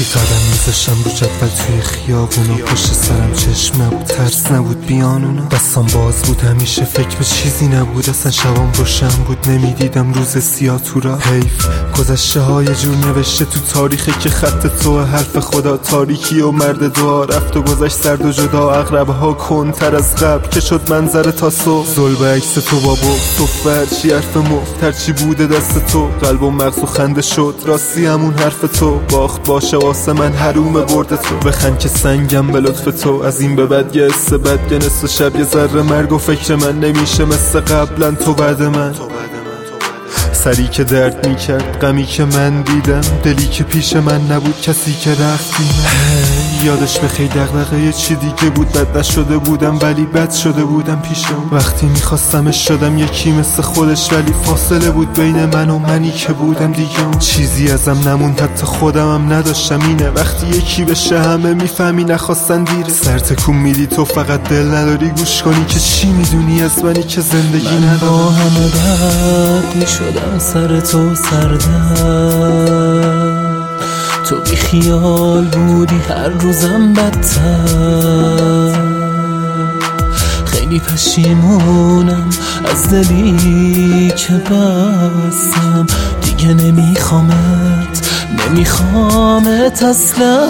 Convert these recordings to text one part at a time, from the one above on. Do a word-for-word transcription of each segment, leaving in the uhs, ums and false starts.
شوخی قدم میذاشم رو جدول توی خیابونا، پشت سرم چشم نبود، ترس نبود بیانونا، دستم باز بود همیشه، فکر به چیزی نبود، اصلا شبام روشن بود، نمیدیدم روز سیاه تو را. حیف گذشته های جور نوشته تو تاریخه که خط تو حرف خدا تاریکی و مرد دعا، رفت و گذشت سرد و جدا، اغربه ها کنتر از قبل که شد منظر تا صبح، ظلم عکس تو بابا صف هرچی حرف مفت، هرچی بوده دست تو، قلب و مغز و خنده شد راستی همون حرف تو، باخت باشه واسه من حروم برد تو، بخند که سنگم به لطف تو، از این به بعد یه حس بد، یه نصف شب یه ذره مرگ و فکر من نمیشه مثل قبلا تو بعد من، سری که درد میکرد، غمی که من دیدم، دلی که پیش من نبود، کسی که رفتی من یادش بخیر، دغدغه یه چی دیگه بود، بد نشده بودم ولی بد شده بودم پیشم، وقتی میخواستمش شدم یکی مثل خودش، ولی فاصله بود بین من و منی که بودم دیگه، چیزی ازم نموند حتی خودمم نداشتم، اینه وقتی یکی بشه همه میفهمی نخواستن دیره، سر تکون میدی تو فقط دل نداری گوش کنی که چی میدونی از منی که زندگی ندارم، من با همه بد میشدم سر تو سردم، تو بی خیال بودی هر روزم بدتر، خیلی پشیمونم از دلی که بستم، دیگه نمیخوامت نمیخوامت اصلا.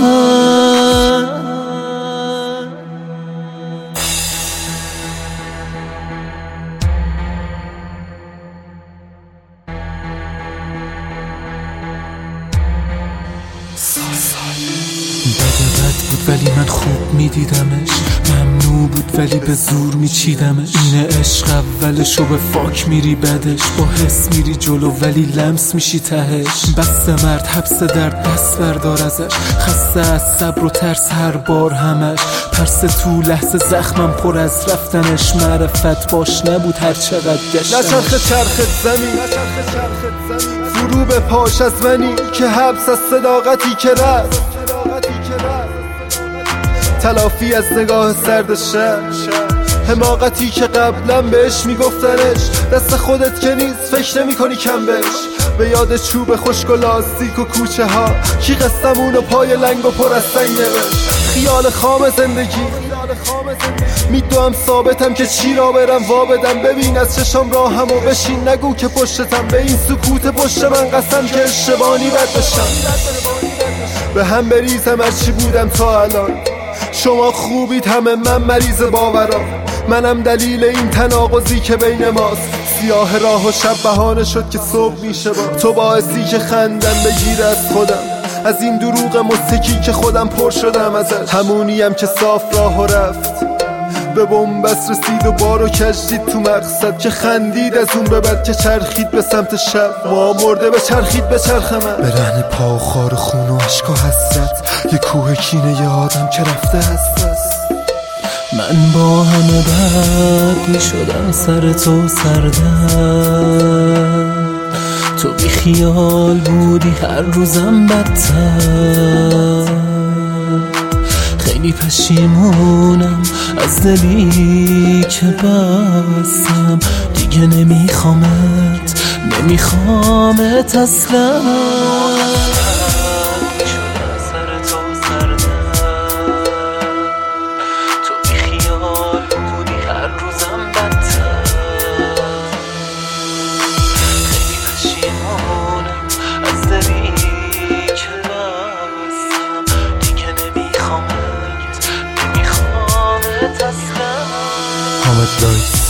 بده بد بود ولی من خوب میدیدمش، ممنوع بود ولی به زور میچیدمش، اینه عشق اولشو به فاک میری بدش، با حس میری جلو ولی لمس میشی تهش، بس مرد حبس درد دست بردار ازش، خسته از صبر و ترس هر بار همش، پرس تو لحظه زخمم پر از رفتنش، معرفت باش نبود هر چقدر گشتمش، نچرخه چرخت زمین فرو به پاش از منی که حبس از صداقتی که رفت، تلافی از نگاه سرد شب، حماقتی که قبلا بهش میگفتنش، دست خودت که نیست فکر نمی کنی کم بش، به یاد چوب خشک و لاستیک و کوچه ها، کی قسمون و پای لنگ و پر از سنگ نوشت، خیال خام زندگی میدوام ثابتم که چی را برم وا بدم، ببین از چشم راهم و بشین نگو که پشتم، به این سکوت پشت من قسم که اشتبانی بد بشم، به هم بریزم هرچی بودم تا الان، شما خوبید همه من مریض باورام، منم دلیل این تناقضی که بین ماست، سیاه راه و شب بهانه شد که صبح میشه با تو، باعثی که خندم بگیره از خودم، از این دروغ مستکی که خودم پر شدم ازش، همونیم که صاف راه و رفت به بنبست رسید و بارو کشید تو مقصد، که خندید از اون به بعد که چرخید به سمت شب، ما مرده به چرخید به چرخ من، به رهن پا و خار خون و عشق و حسرت، یه کوه کینه یه آدم که رفته هست. من با همه بد میشدم سر تو سردم، تو بی خیال بودی هر روزم بدتر، خیلی پشیمونم از دلی که بستم، دیگه نمیخوامت نمیخوامت اصلا. Hamid Lois